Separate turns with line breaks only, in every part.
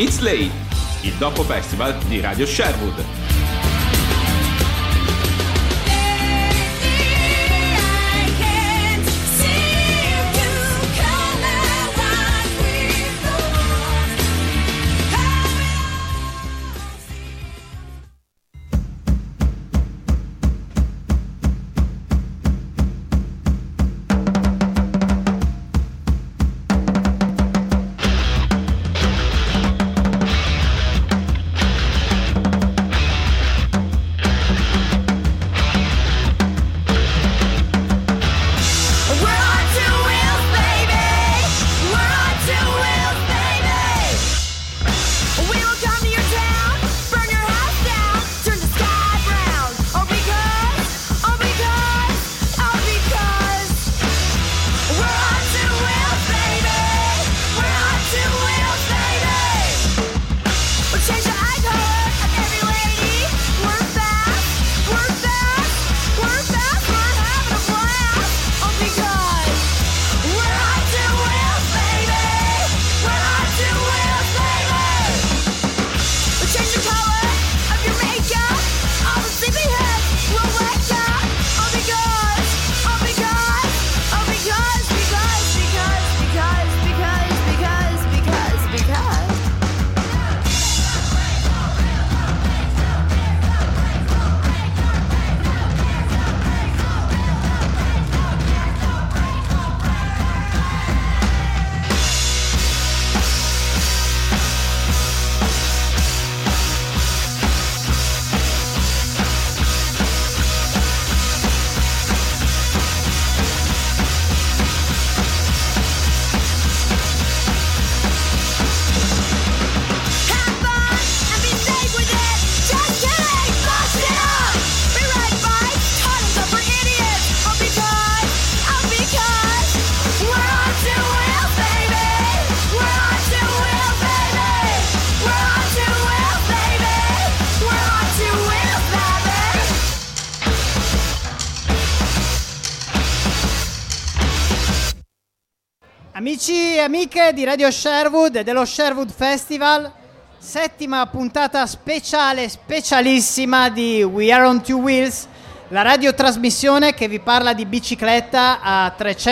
It's Late, il dopo festival di Radio Sherwood.
Amici e amiche di Radio Sherwood e dello Sherwood Festival, settima puntata specialissima di We Are on Two Wheels, la radiotrasmissione che vi parla di bicicletta a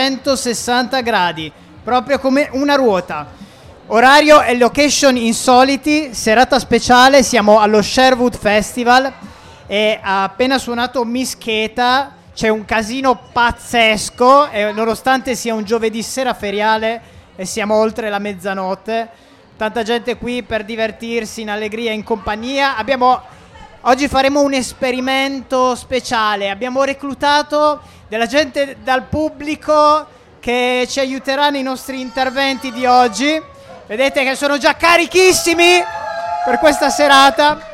360 gradi, proprio come una ruota. Orario e location insoliti, serata speciale, siamo allo Sherwood Festival e ha appena suonato Mischeta. C'è un casino pazzesco e nonostante sia un giovedì sera feriale e siamo oltre la mezzanotte, tanta gente qui per divertirsi in allegria e in compagnia. Oggi faremo un esperimento speciale, abbiamo reclutato della gente dal pubblico che ci aiuterà nei nostri interventi di oggi. Vedete che sono già carichissimi per questa serata.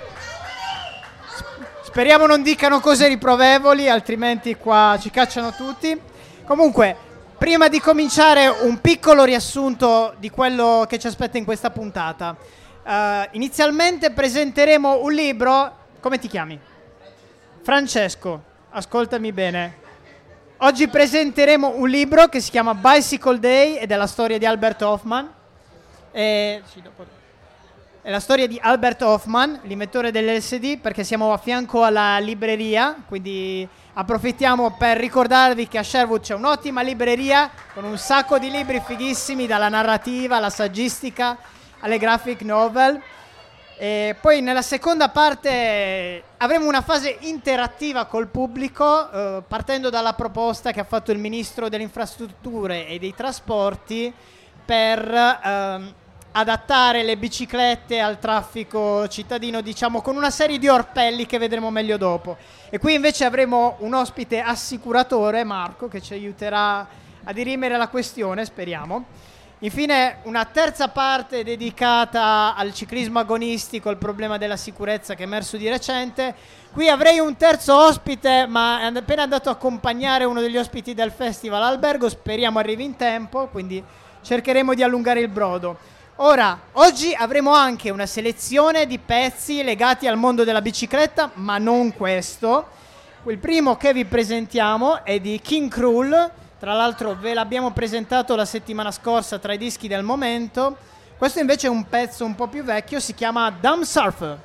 Speriamo non dicano cose riprovevoli, altrimenti qua ci cacciano tutti. Comunque, prima di cominciare un piccolo riassunto di quello che ci aspetta in questa puntata. Inizialmente presenteremo un libro. Come ti chiami? Francesco, ascoltami bene. Oggi presenteremo un libro che si chiama Bicycle Day ed è la storia di Albert Hoffman. È la storia di Albert Hoffman, l'inventore dell'LSD, perché siamo a fianco alla libreria, quindi approfittiamo per ricordarvi che a Sherwood c'è un'ottima libreria con un sacco di libri fighissimi, dalla narrativa alla saggistica alle graphic novel. E poi nella seconda parte avremo una fase interattiva col pubblico, partendo dalla proposta che ha fatto il ministro delle infrastrutture e dei trasporti per adattare le biciclette al traffico cittadino, diciamo, con una serie di orpelli che vedremo meglio dopo. E qui invece avremo un ospite assicuratore, Marco, che ci aiuterà a dirimere la questione, speriamo. Infine una terza parte dedicata al ciclismo agonistico, il problema della sicurezza che è emerso di recente. Qui avrei un terzo ospite, ma è appena andato a accompagnare uno degli ospiti del festival albergo, speriamo arrivi in tempo, quindi cercheremo di allungare il brodo. Ora, oggi avremo anche una selezione di pezzi legati al mondo della bicicletta, ma non questo. Il primo che vi presentiamo è di King Krul, tra l'altro ve l'abbiamo presentato la settimana scorsa tra i dischi del momento. Questo invece è un pezzo un po' più vecchio, si chiama Dumb Surfer.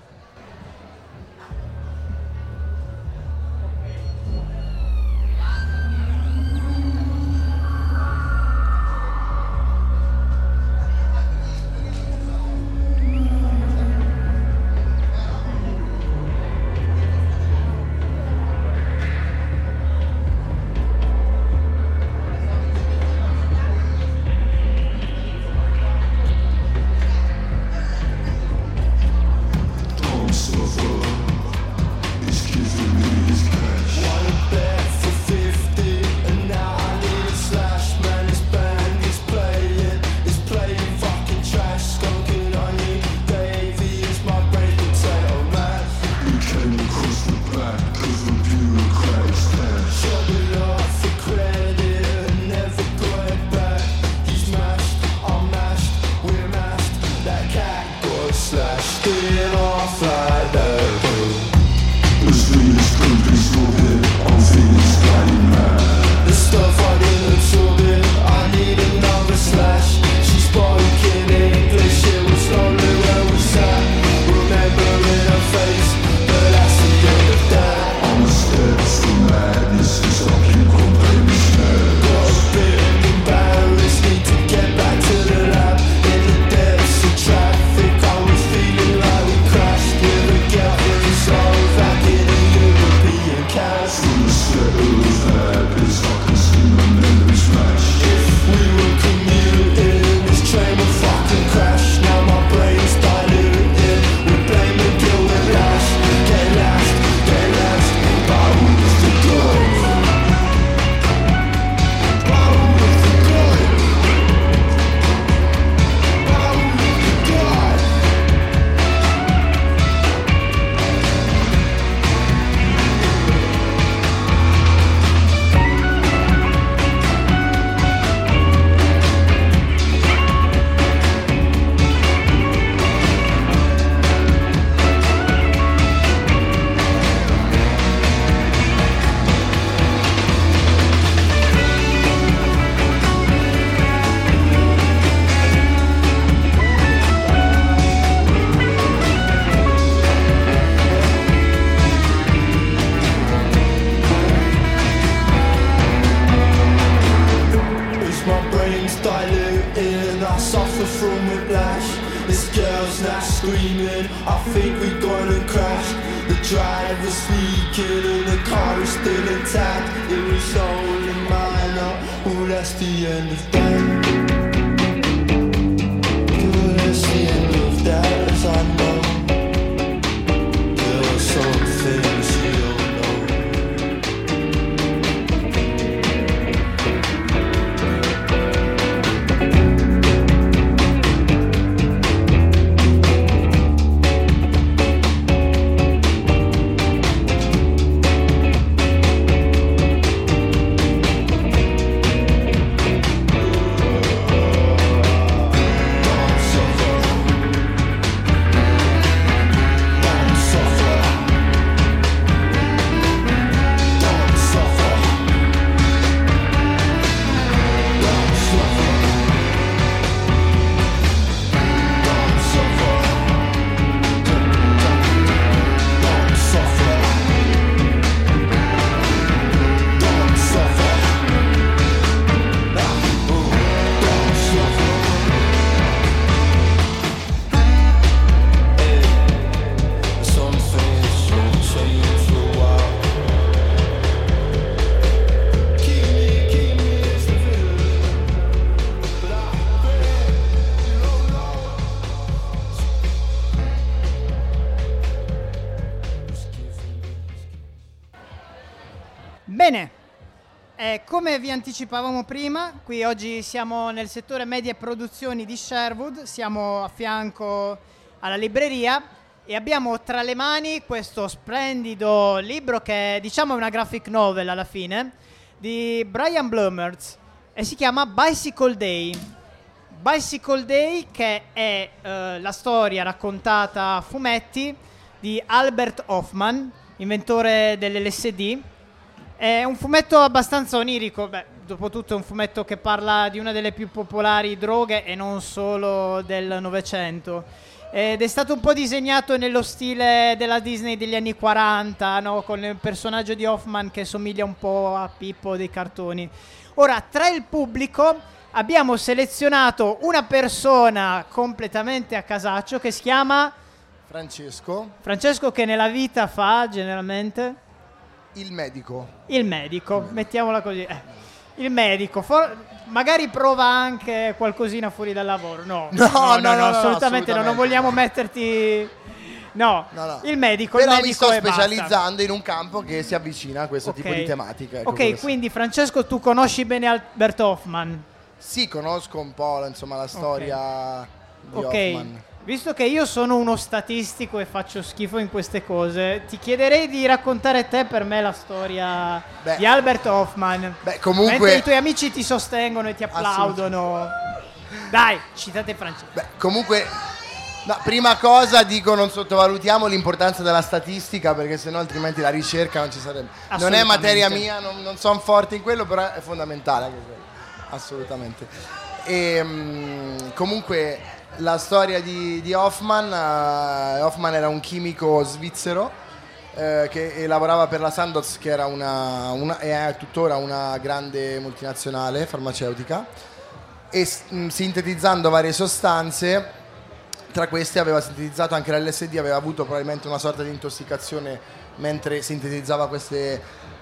Bene, come vi anticipavamo prima, qui oggi siamo nel settore medie produzioni di Sherwood, siamo a fianco alla libreria e abbiamo tra le mani questo splendido libro che diciamo è una graphic novel alla fine, di Brian Blumers e si chiama Bicycle Day. Bicycle Day che è la storia raccontata a fumetti di Albert Hoffman, inventore dell'LSD. È un fumetto abbastanza onirico, dopotutto è un fumetto che parla di una delle più popolari droghe e non solo del Novecento. Ed è stato un po' disegnato nello stile della Disney degli anni 40, no? Con il personaggio di Hoffman che somiglia un po' a Pippo dei cartoni. Ora, tra il pubblico abbiamo selezionato una persona completamente a casaccio che si chiama Francesco, che nella vita fa generalmente
il medico,
mettiamola così. Il medico, magari prova anche qualcosina fuori dal lavoro. No, assolutamente no, non vogliamo metterti. No. Il medico.
Però
il medico
mi sto specializzando in un campo che si avvicina a questo tipo di tematiche.
Ok, quindi Francesco, tu conosci bene Albert Hoffman?
Sì, conosco un po', insomma, la storia di Hoffman.
Visto che io sono uno statistico e faccio schifo in queste cose, ti chiederei di raccontare te per me la storia di Albert Hoffman.
Comunque,
mentre i tuoi amici ti sostengono e ti applaudono. Dai, citate Francesco.
Comunque, prima cosa dico, non sottovalutiamo l'importanza della statistica, perché sennò altrimenti la ricerca non ci sarebbe. Non è materia mia, non sono forte in quello, però è fondamentale anche quello. Assolutamente. E comunque la storia di Hoffman Hoffman era un chimico svizzero che lavorava per la Sandoz, che era è tuttora una grande multinazionale farmaceutica, e sintetizzando varie sostanze, tra queste aveva sintetizzato anche l'LSD, aveva avuto probabilmente una sorta di intossicazione mentre sintetizzava queste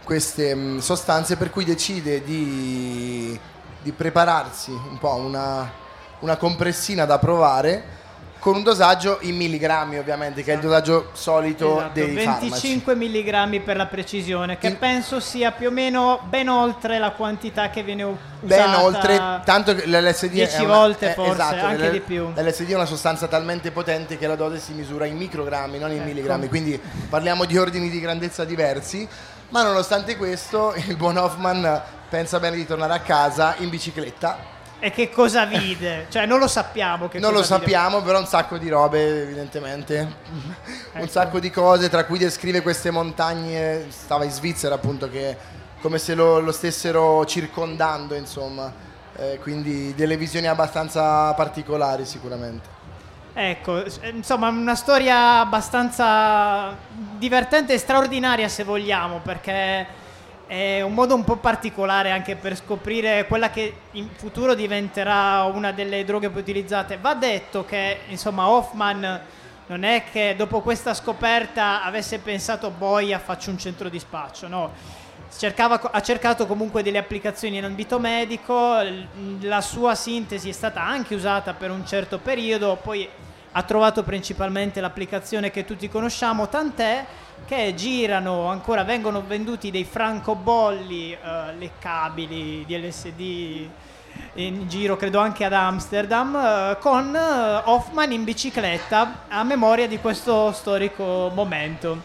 sostanze, per cui decide di prepararsi un po' una compressina da provare con un dosaggio in milligrammi, ovviamente, che è il dosaggio solito dei
25 milligrammi per la precisione, che penso sia più o meno ben oltre la quantità che viene usata.
Ben oltre, tanto che l'LSD
10 volte forse,
esatto,
anche di più.
L'LSD è una sostanza talmente potente che la dose si misura in microgrammi, non in milligrammi, quindi parliamo di ordini di grandezza diversi. Ma nonostante questo, il buon Hoffman pensa bene di tornare a casa in bicicletta.
E che cosa vide? Cioè non lo sappiamo.
Non lo sappiamo, però un sacco di robe, evidentemente. Un sacco di cose, tra cui descrive queste montagne, stava in Svizzera appunto, che come se lo stessero circondando, insomma. Quindi delle visioni abbastanza particolari sicuramente.
Ecco, insomma, una storia abbastanza divertente e straordinaria, se vogliamo, perché è un modo un po' particolare anche per scoprire quella che in futuro diventerà una delle droghe più utilizzate. Va detto che, insomma, Hoffman non è che dopo questa scoperta avesse pensato boia, faccio un centro di spaccio, no. Ha cercato comunque delle applicazioni in ambito medico, la sua sintesi è stata anche usata per un certo periodo, poi ha trovato principalmente l'applicazione che tutti conosciamo, tant'è che vengono venduti dei francobolli leccabili di LSD in giro, credo anche ad Amsterdam, con Hoffman in bicicletta a memoria di questo storico momento.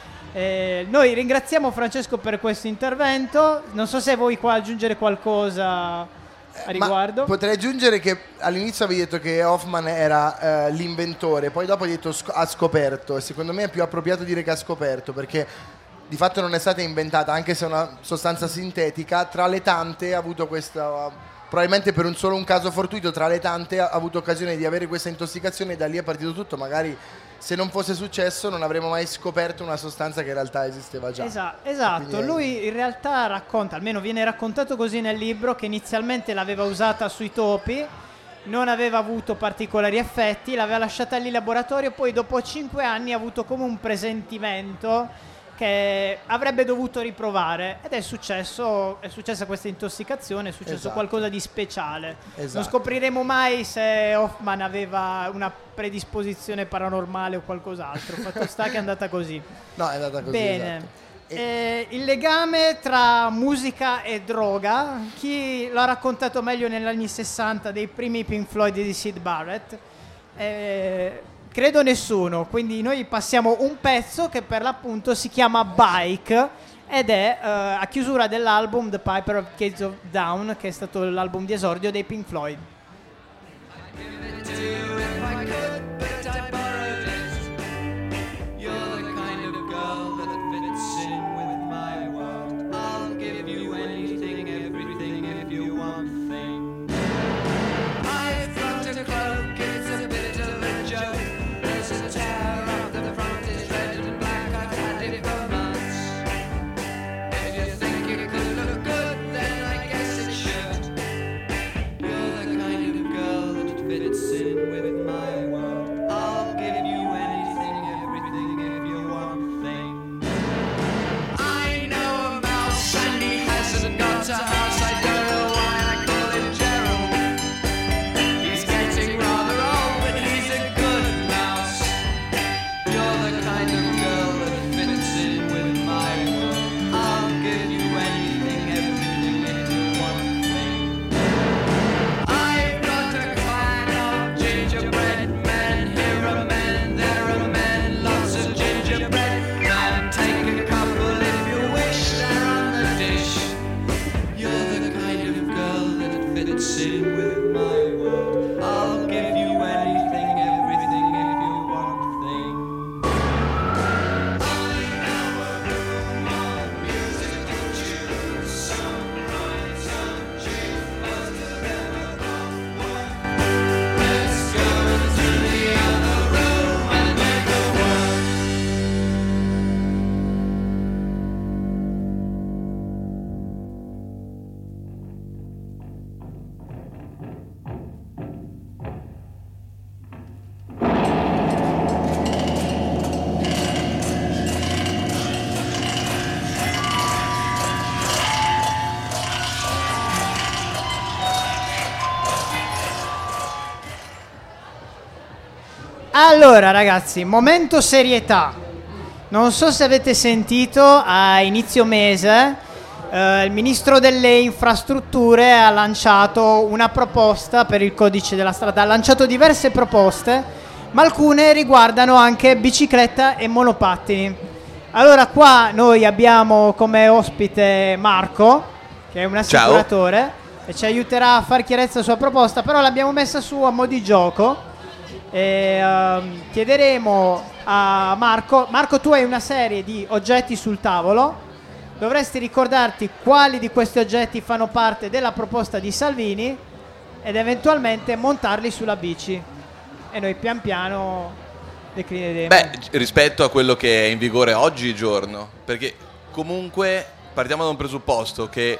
Noi ringraziamo Francesco per questo intervento. Non so se vuoi qua aggiungere qualcosa a riguardo.
Potrei aggiungere che all'inizio avevi detto che Hoffman era l'inventore, poi dopo hai detto ha scoperto, e secondo me è più appropriato dire che ha scoperto, perché di fatto non è stata inventata, anche se è una sostanza sintetica. Tra le tante ha avuto questa, probabilmente per solo un caso fortuito, tra le tante ha avuto occasione di avere questa intossicazione, e da lì è partito tutto. Magari se non fosse successo non avremmo mai scoperto una sostanza che in realtà esisteva già.
Esatto. Lui in realtà racconta, almeno viene raccontato così nel libro, che inizialmente l'aveva usata sui topi, non aveva avuto particolari effetti, l'aveva lasciata lì in laboratorio, poi dopo 5 anni ha avuto come un presentimento che avrebbe dovuto riprovare, ed è successa questa intossicazione, è successo qualcosa di speciale. Non scopriremo mai se Hoffman aveva una predisposizione paranormale o qualcos'altro. Fatto sta che è andata così.
No, è andata così.
Bene.
Esatto.
Il legame tra musica e droga, chi l'ha raccontato meglio negli anni 60 dei primi Pink Floyd di Syd Barrett? Credo nessuno, quindi noi passiamo un pezzo che per l'appunto si chiama Bike ed è a chiusura dell'album The Piper of Gates of Dawn, che è stato l'album di esordio dei Pink Floyd.
You're the kind of girl that fits in with my world. I'll give you anything, everything
Allora ragazzi, momento serietà. Non so se avete sentito, a inizio mese il ministro delle infrastrutture ha lanciato una proposta per il codice della strada. Ha lanciato diverse proposte, ma alcune riguardano anche bicicletta e monopattini. Allora qua noi abbiamo come ospite Marco, che è un assicuratore. Ciao. E ci aiuterà a far chiarezza sulla proposta, però l'abbiamo messa su a mo' di gioco. E chiederemo a Marco, tu hai una serie di oggetti sul tavolo, dovresti ricordarti quali di questi oggetti fanno parte della proposta di Salvini ed eventualmente montarli sulla bici e noi pian piano declineremo.
Beh, rispetto a quello che è in vigore oggigiorno, perché comunque partiamo da un presupposto che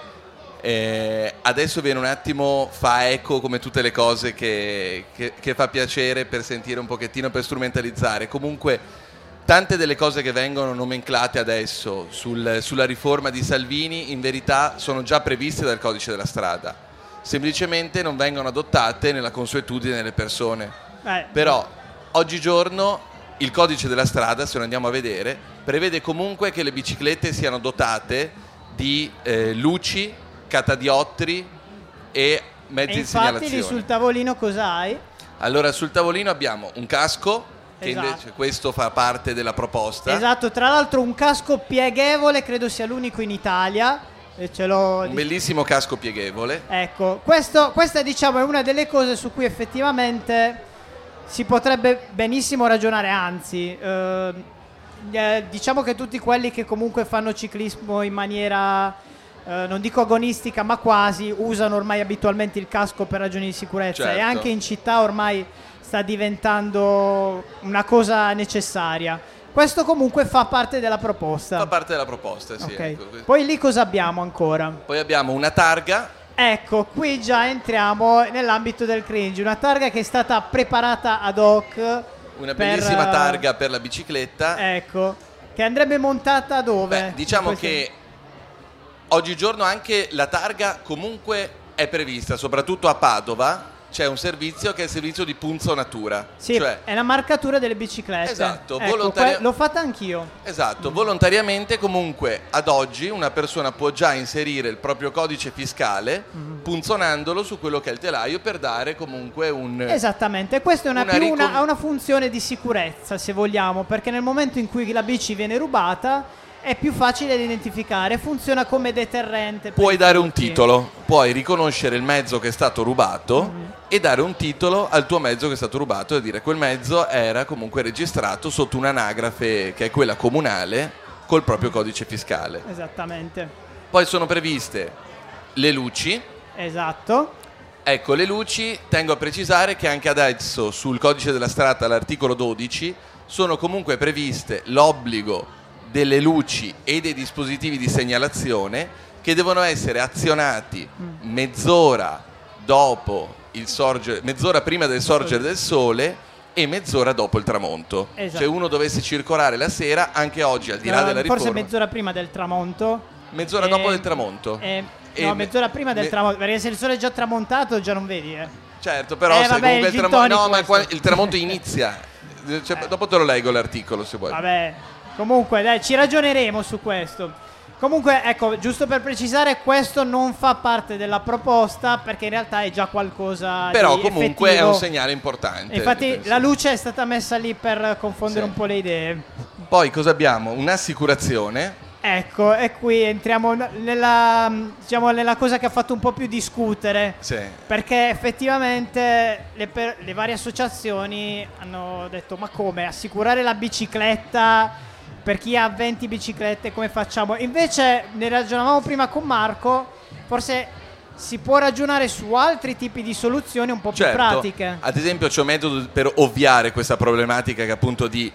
adesso viene un attimo, fa eco come tutte le cose che fa piacere per sentire un pochettino, per strumentalizzare. Comunque tante delle cose che vengono nomenclate adesso sulla riforma di Salvini in verità sono già previste dal codice della strada, semplicemente non vengono adottate nella consuetudine delle persone. Però oggigiorno il codice della strada, se lo andiamo a vedere, prevede comunque che le biciclette siano dotate di luci, catadiottri e mezzi di segnalazione.
Infatti lì sul tavolino cosa hai?
Allora sul tavolino abbiamo un casco, che invece questo fa parte della proposta.
Esatto, tra l'altro un casco pieghevole, credo sia l'unico in Italia.
Un bellissimo casco pieghevole.
Ecco, questa diciamo è una delle cose su cui effettivamente si potrebbe benissimo ragionare, anzi diciamo che tutti quelli che comunque fanno ciclismo in maniera non dico agonistica ma quasi, usano ormai abitualmente il casco per ragioni di sicurezza. Certo. E anche in città ormai sta diventando una cosa necessaria. Questo comunque fa parte della proposta.
Fa parte della proposta, sì.
Okay.
Ecco.
Poi lì cosa abbiamo ancora?
Poi abbiamo una targa.
Ecco, qui già entriamo nell'ambito del cringe. Una targa che è stata preparata ad hoc.
Una bellissima targa per la bicicletta.
Ecco, che andrebbe montata dove?
Beh, diciamo che oggigiorno anche la targa comunque è prevista, soprattutto a Padova c'è un servizio che è il servizio di punzonatura.
Sì, cioè, è la marcatura delle biciclette.
Esatto,
ecco, l'ho fatta anch'io.
Esatto, volontariamente comunque ad oggi una persona può già inserire il proprio codice fiscale punzonandolo su quello che è il telaio per dare comunque un...
Esattamente, questa è ha una funzione di sicurezza, se vogliamo, perché nel momento in cui la bici viene rubata è più facile da identificare, funziona come deterrente.
Puoi dare un titolo, puoi riconoscere il mezzo che è stato rubato e dare un titolo al tuo mezzo che è stato rubato e dire quel mezzo era comunque registrato sotto un'anagrafe che è quella comunale col proprio codice fiscale.
Esattamente.
Poi sono previste le luci.
Esatto.
Ecco, le luci, tengo a precisare che anche adesso sul codice della strada all'articolo 12 sono comunque previste l'obbligo delle luci e dei dispositivi di segnalazione che devono essere azionati mezz'ora dopo mezz'ora prima del sorgere del sole e mezz'ora dopo il tramonto.
Esatto.
Se uno dovesse circolare la sera, anche oggi al di là della riforma,
forse mezz'ora prima del tramonto,
mezz'ora dopo del tramonto,
no, mezz'ora prima del tramonto, perché se il sole è già tramontato già non vedi
certo, però se
vabbè,
comunque il tramonto inizia, cioè, dopo te lo leggo l'articolo se vuoi.
Vabbè, comunque dai, ci ragioneremo su questo. Comunque, ecco, giusto per precisare, questo non fa parte della proposta perché in realtà è già qualcosa
però
di
comunque
effettivo.
È un segnale importante.
Infatti la luce è stata messa lì per confondere un po' le idee.
Poi cosa abbiamo? Un'assicurazione.
Ecco, e qui entriamo nella cosa che ha fatto un po' più discutere.
Sì.
Perché effettivamente le varie associazioni hanno detto: ma come assicurare la bicicletta per chi ha 20 biciclette, come facciamo? Invece ne ragionavamo prima con Marco, forse si può ragionare su altri tipi di soluzioni un po' più pratiche.
Ad esempio c'è un metodo per ovviare questa problematica che appunto di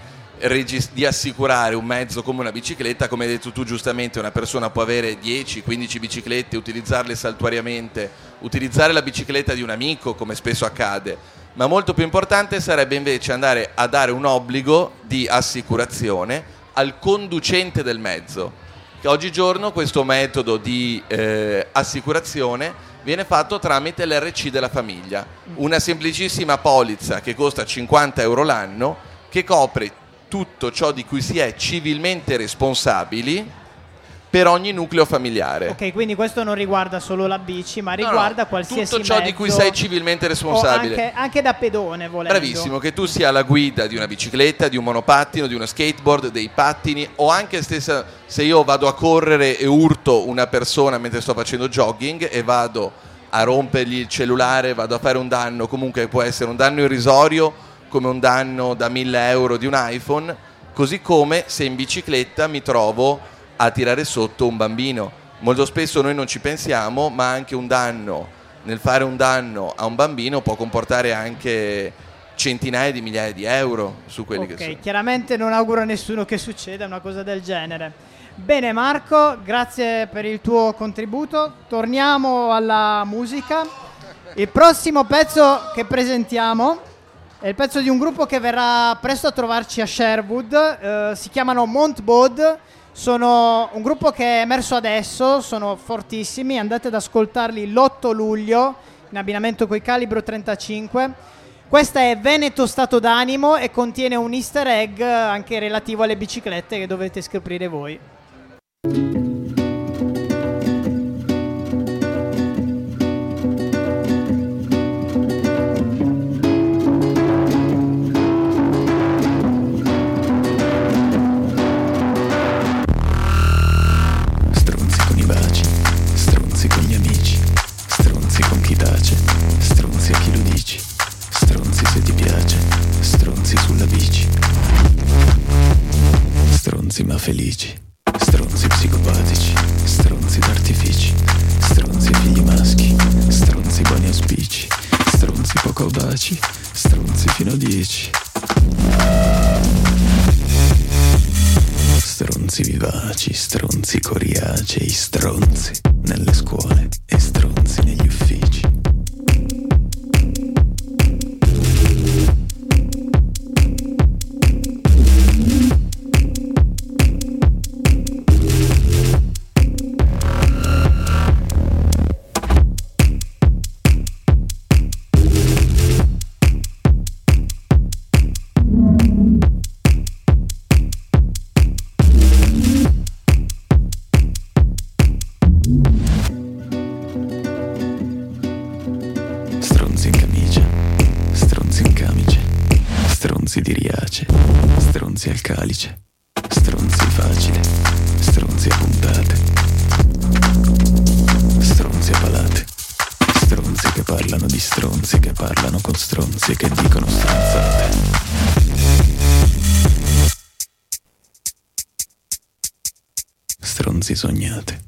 assicurare un mezzo come una bicicletta. Come hai detto tu giustamente, una persona può avere 10-15 biciclette, utilizzarle saltuariamente, utilizzare la bicicletta di un amico come spesso accade, ma molto più importante sarebbe invece andare a dare un obbligo di assicurazione al conducente del mezzo, che oggigiorno questo metodo di assicurazione viene fatto tramite l'RC della famiglia, una semplicissima polizza che costa 50 euro l'anno, che copre tutto ciò di cui si è civilmente responsabili per ogni nucleo familiare.
Ok, quindi questo non riguarda solo la bici, ma riguarda qualsiasi
tutto ciò
mezzo,
di cui sei civilmente responsabile.
Anche da pedone, volendo.
Bravissimo, che tu sia alla guida di una bicicletta, di un monopattino, di uno skateboard, dei pattini, o anche stessa se io vado a correre e urto una persona mentre sto facendo jogging e vado a rompergli il cellulare, vado a fare un danno, comunque può essere un danno irrisorio come un danno da 1.000 euro di un iPhone, così come se in bicicletta mi trovo a tirare sotto un bambino. Molto spesso noi non ci pensiamo, ma anche un danno, nel fare un danno a un bambino può comportare anche centinaia di migliaia di euro su quelli che sono.
Ok, chiaramente non auguro a nessuno che succeda una cosa del genere. Bene Marco, grazie per il tuo contributo. Torniamo alla musica. Il prossimo pezzo che presentiamo è il pezzo di un gruppo che verrà presto a trovarci a Sherwood, si chiamano Montbod. Sono un gruppo che è emerso adesso, sono fortissimi, andate ad ascoltarli l'8 luglio in abbinamento coi Calibro 35. Questa è Veneto Stato d'Animo e contiene un easter egg anche relativo alle biciclette che dovete scoprire voi.
Ma felici, stronzi psicopatici, stronzi d'artifici, stronzi figli maschi, stronzi buoni auspici, stronzi poco audaci, stronzi fino a 10, stronzi vivaci, stronzi coriacei, stronzi nelle scuole e stronzi negli uffici. Stronzi di Riace, stronzi al calice, stronzi facile, stronzi a puntate, stronzi a palate, stronzi che parlano di stronzi, che parlano con stronzi e che dicono stronzate. Stronzi sognate.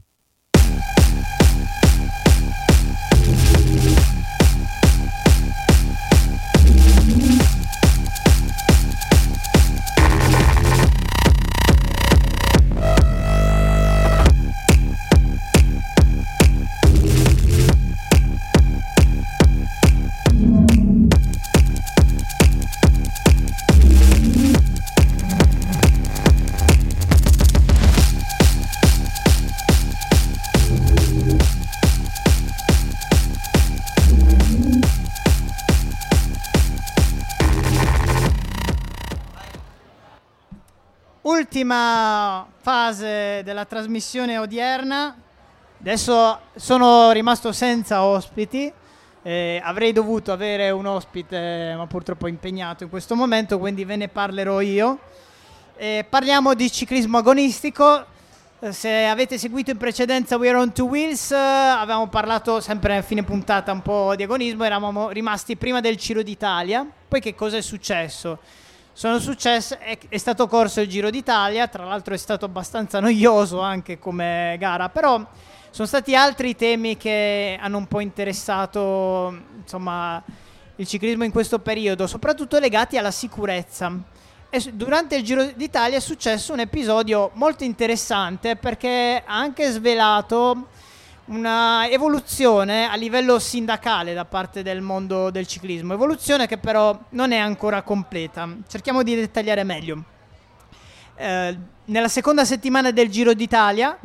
Ultima fase della trasmissione odierna. Adesso sono rimasto senza ospiti, avrei dovuto avere un ospite ma purtroppo è impegnato in questo momento, quindi ve ne parlerò io. Parliamo di ciclismo agonistico. Se avete seguito in precedenza We Are On Two Wheels, avevamo parlato sempre a fine puntata un po' di agonismo, eravamo rimasti prima del Giro d'Italia. Poi che cosa è successo? È stato corso il Giro d'Italia, tra l'altro è stato abbastanza noioso anche come gara, però sono stati altri temi che hanno un po' interessato, insomma, il ciclismo in questo periodo, soprattutto legati alla sicurezza. E durante il Giro d'Italia è successo un episodio molto interessante perché ha anche svelato una evoluzione a livello sindacale da parte del mondo del ciclismo, evoluzione che però non è ancora completa. Cerchiamo di dettagliare meglio. Nella seconda settimana del Giro d'Italia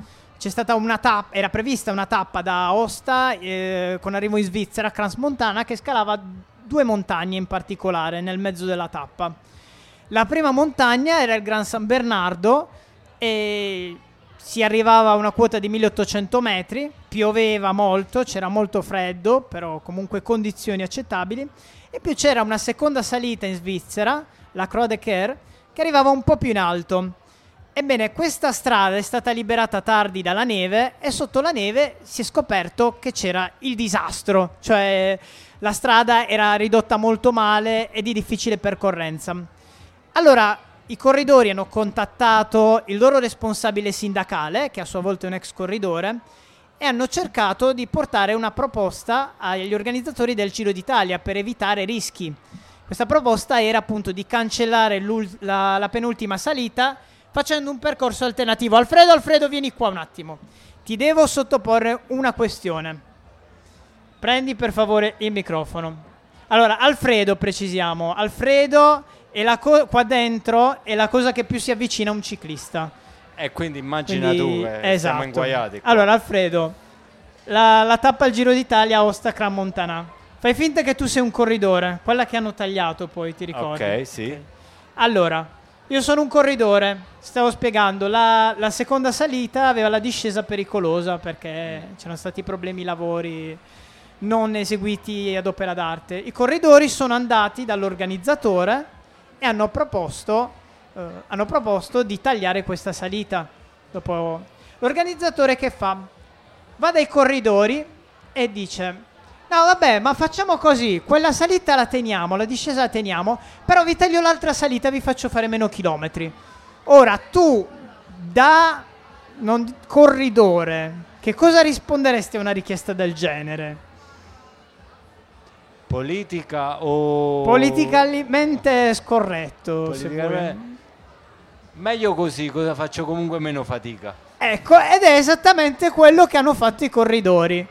c'è stata una tappa, era prevista una tappa da Aosta con arrivo in Svizzera, Crans-Montana, che scalava 2 montagne in particolare nel mezzo della tappa. La prima montagna era il Gran San Bernardo e si arrivava a una quota di 1800 metri, pioveva molto, c'era molto freddo, però comunque condizioni accettabili. E più c'era una seconda salita in Svizzera, la Croix de Ker, che arrivava un po' più in alto. Ebbene, questa strada è stata liberata tardi dalla neve e sotto la neve si è scoperto che c'era il disastro, cioè la strada era ridotta molto male e di difficile percorrenza. Allora, i corridori hanno contattato il loro responsabile sindacale, che a sua volta è un ex corridore, e hanno cercato di portare una proposta agli organizzatori del Giro d'Italia per evitare rischi. Questa proposta era appunto di cancellare la penultima salita facendo un percorso alternativo. Alfredo, vieni qua un attimo. Ti devo sottoporre una questione. Prendi per favore il microfono. Allora, Alfredo, precisiamo. Alfredo qua dentro è la cosa che più si avvicina a un ciclista.
Quindi immagina tu,
esatto.
Siamo inguaiati qua.
Allora, Alfredo, la tappa al Giro d'Italia Aosta Crans-Montana. Fai finta che tu sei un corridore, quella che hanno tagliato poi, ti ricordi?
Ok, sì.
Allora, io sono un corridore, stavo spiegando, la seconda salita aveva la discesa pericolosa perché c'erano stati problemi lavori non eseguiti ad opera d'arte. I corridori sono andati dall'organizzatore e hanno proposto di tagliare questa salita. Dopo l'organizzatore che fa? Va dai corridori e dice: no vabbè, ma facciamo così, quella salita la teniamo, la discesa la teniamo, però vi taglio l'altra salita e vi faccio fare meno chilometri. Ora tu, corridore, che cosa risponderesti a una richiesta del genere?
Politica o...
Politicamente scorretto.
Meglio così, cosa faccio comunque meno fatica.
Ecco, ed è esattamente quello che hanno fatto i corridori.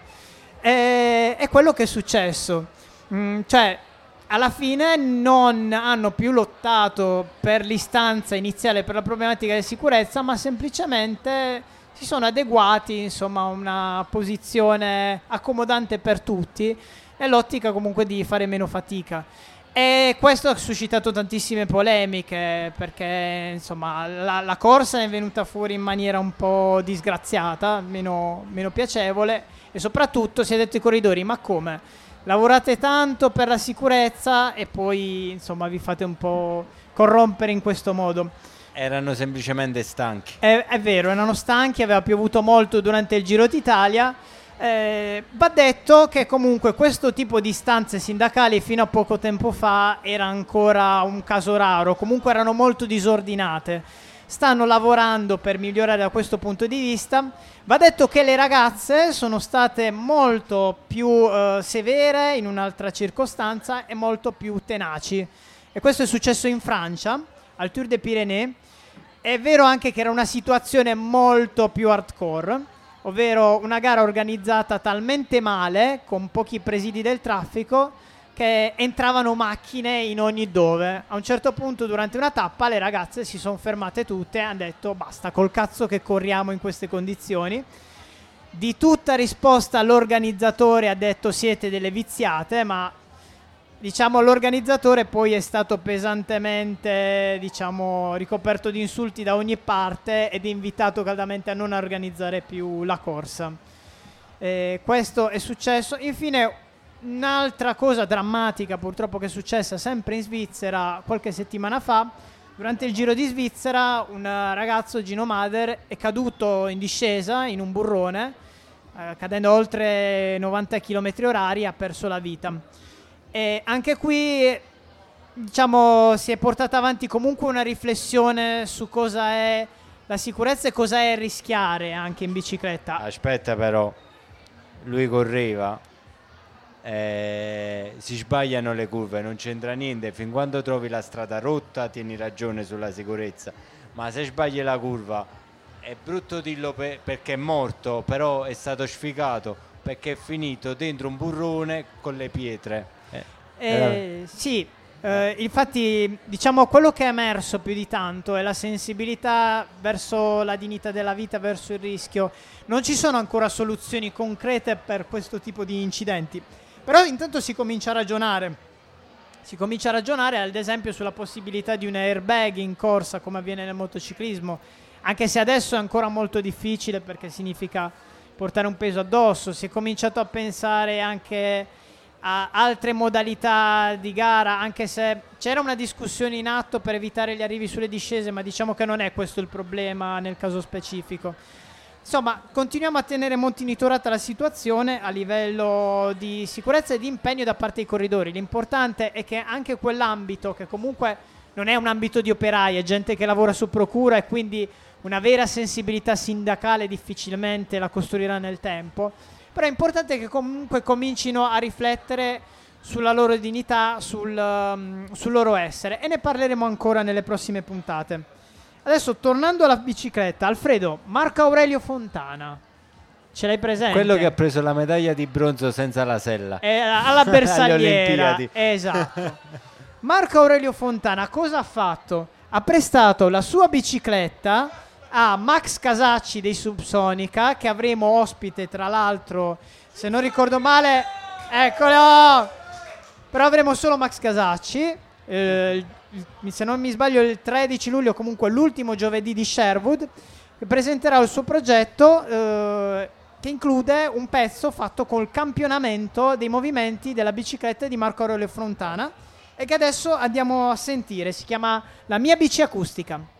È quello che è successo. Cioè, alla fine non hanno più lottato per l'istanza iniziale per la problematica di sicurezza, ma semplicemente si sono adeguati, insomma, a una posizione accomodante per tutti, nell'ottica comunque di fare meno fatica. E questo ha suscitato tantissime polemiche perché insomma la corsa è venuta fuori in maniera un po' disgraziata, meno piacevole, e soprattutto si è detto ai corridori: ma come? Lavorate tanto per la sicurezza e poi insomma vi fate un po' corrompere in questo modo.
Erano semplicemente stanchi.
È vero, erano stanchi, aveva piovuto molto durante il Giro d'Italia. Va detto che comunque questo tipo di istanze sindacali fino a poco tempo fa era ancora un caso raro, comunque erano molto disordinate. Stanno lavorando per migliorare da questo punto di vista. Va detto che le ragazze sono state molto più severe in un'altra circostanza e molto più tenaci, e questo è successo in Francia al Tour des Pyrénées. È vero anche che era una situazione molto più hardcore, ovvero una gara organizzata talmente male, con pochi presidi del traffico, che entravano macchine in ogni dove. A un certo punto durante una tappa le ragazze si sono fermate tutte e hanno detto: basta, col cazzo che corriamo in queste condizioni. Di tutta risposta l'organizzatore ha detto: siete delle viziate, ma diciamo l'organizzatore poi è stato pesantemente ricoperto di insulti da ogni parte ed è invitato caldamente a non organizzare più la corsa. Questo è successo. Infine, un'altra cosa drammatica purtroppo che è successa sempre in Svizzera qualche settimana fa, durante il Giro di Svizzera un ragazzo, Gino Mader, è caduto in discesa in un burrone, cadendo oltre 90 km/h, ha perso la vita. E anche qui si è portata avanti comunque una riflessione su cosa è la sicurezza e cosa è rischiare anche in bicicletta.
Aspetta, però lui correva, si sbagliano le curve, non c'entra niente. Fin quando trovi la strada rotta tieni ragione sulla sicurezza, ma se sbagli la curva è brutto dirlo perché è morto, però è stato sfigato perché è finito dentro un burrone con le pietre.
Sì, Infatti, diciamo, quello che è emerso più di tanto è la sensibilità verso la dignità della vita, verso il rischio. Non ci sono ancora soluzioni concrete per questo tipo di incidenti, però intanto si comincia a ragionare. Si comincia a ragionare, ad esempio, sulla possibilità di un airbag in corsa, come avviene nel motociclismo, anche se adesso è ancora molto difficile perché significa portare un peso addosso. Si è cominciato a pensare anche a altre modalità di gara, anche se c'era una discussione in atto per evitare gli arrivi sulle discese, ma diciamo che non è questo il problema nel caso specifico. Insomma, continuiamo a tenere monitorata la situazione a livello di sicurezza e di impegno da parte dei corridori. L'importante è che anche quell'ambito, che comunque non è un ambito di operai, è gente che lavora su procura e quindi una vera sensibilità sindacale difficilmente la costruirà nel tempo, però è importante che comunque comincino a riflettere sulla loro dignità, sul loro essere, e ne parleremo ancora nelle prossime puntate. Adesso, tornando alla bicicletta, Alfredo, Marco Aurelio Fontana, ce l'hai presente?
Quello che ha preso la medaglia di bronzo senza la sella
alla bersagliera.
alle Olimpiadi.
Esatto. Marco Aurelio Fontana cosa ha fatto? Ha prestato la sua bicicletta a Max Casacci dei Subsonica, che avremo ospite, tra l'altro, se non ricordo male, eccolo, però avremo solo Max Casacci, se non mi sbaglio il 13 luglio, comunque l'ultimo giovedì di Sherwood, che presenterà il suo progetto, che include un pezzo fatto col campionamento dei movimenti della bicicletta di Marco Aurelio Fontana, e che adesso andiamo a sentire. Si chiama La mia bici acustica.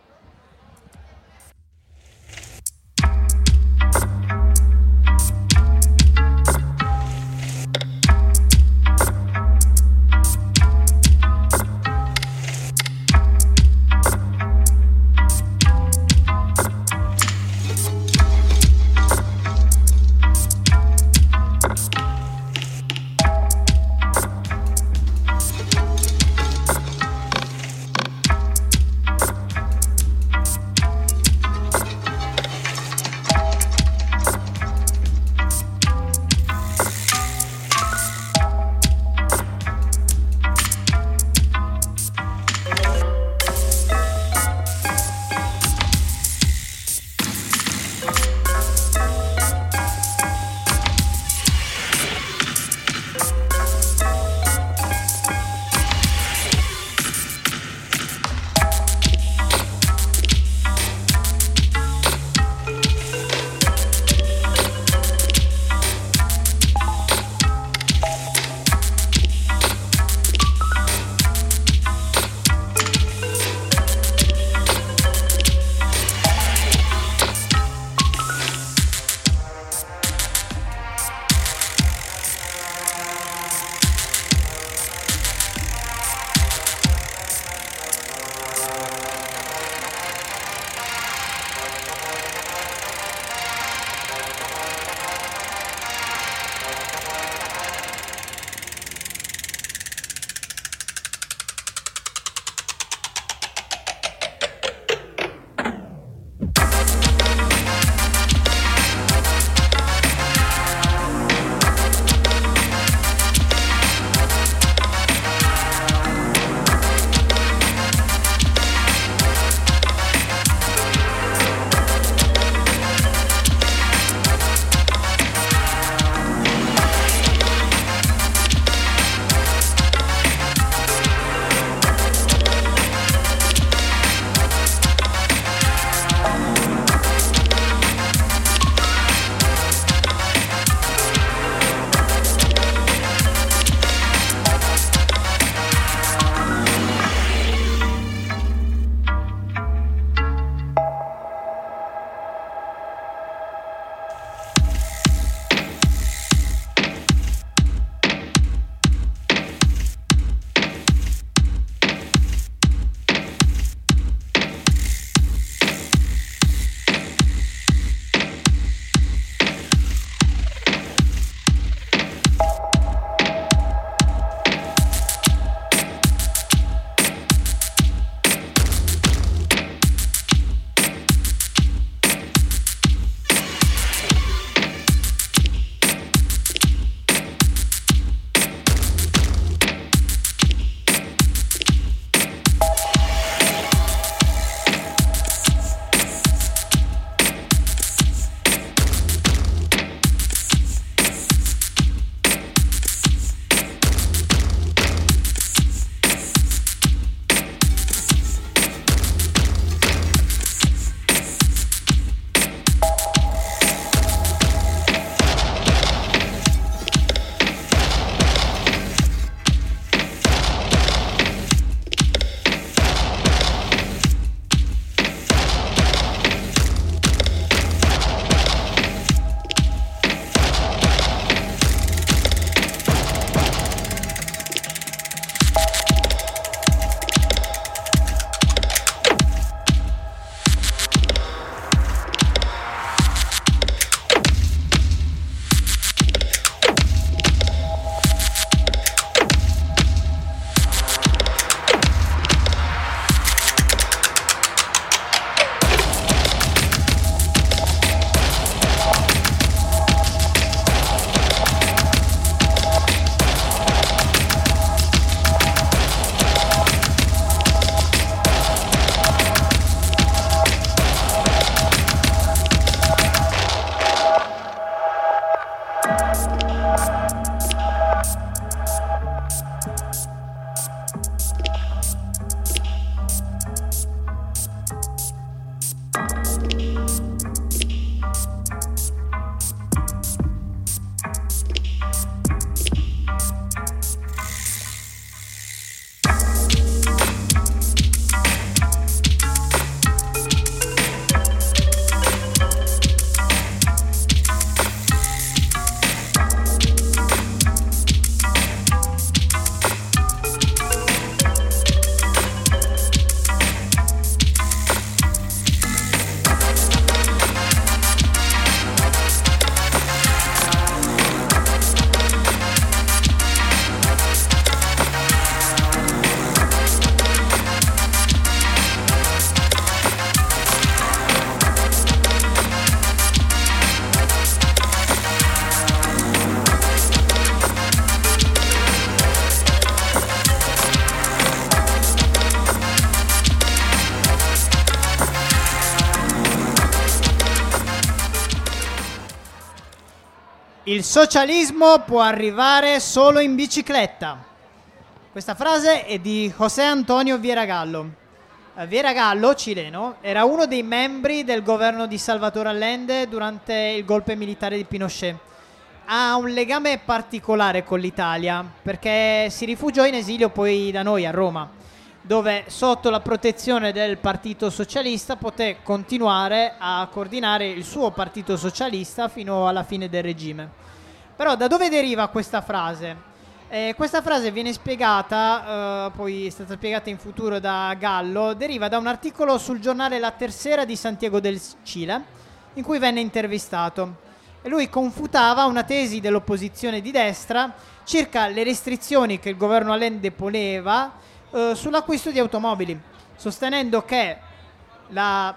Il socialismo può arrivare solo in bicicletta. Questa frase è di José Antonio Vieragallo. Vieragallo, cileno, era uno dei membri del governo di Salvador Allende durante il golpe militare di Pinochet. Ha un legame particolare con l'Italia perché si rifugiò in esilio poi da noi a Roma, dove sotto la protezione del Partito Socialista poté continuare a coordinare il suo Partito Socialista fino alla fine del regime. Però da dove deriva questa frase? Questa frase viene spiegata, poi è stata spiegata in futuro da Gallo, deriva da un articolo sul giornale La Tercera di Santiago del Cile, in cui venne intervistato. E lui confutava una tesi dell'opposizione di destra circa le restrizioni che il governo Allende poneva sull'acquisto di automobili, sostenendo che le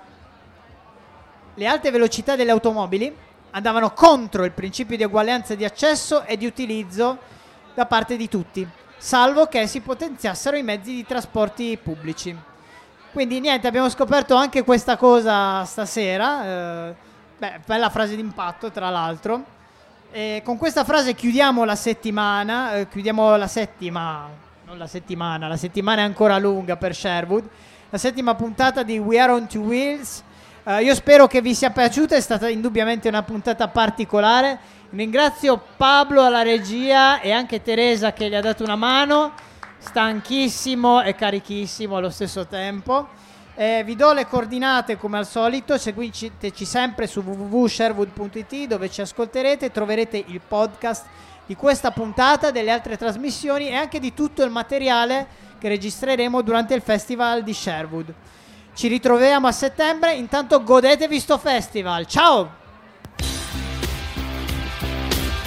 alte velocità delle automobili andavano contro il principio di uguaglianza di accesso e di utilizzo da parte di tutti, salvo che si potenziassero i mezzi di trasporti pubblici. Quindi niente, abbiamo scoperto anche questa cosa stasera, bella frase d'impatto tra l'altro. E con questa frase chiudiamo la settimana, la settimana è ancora lunga per Sherwood, la settima puntata di We Are On Two Wheels. Io spero che vi sia piaciuta, è stata indubbiamente una puntata particolare. Ringrazio Pablo alla regia e anche Teresa che gli ha dato una mano, stanchissimo e carichissimo allo stesso tempo. Vi do le coordinate come al solito, seguiteci sempre su www.sherwood.it dove ci ascolterete, troverete il podcast di questa puntata, delle altre trasmissioni e anche di tutto il materiale che registreremo durante il festival di Sherwood. Ci ritroviamo a settembre, intanto godetevi sto festival, ciao!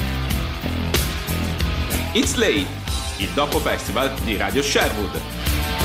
It's Late, il dopo festival di Radio Sherwood.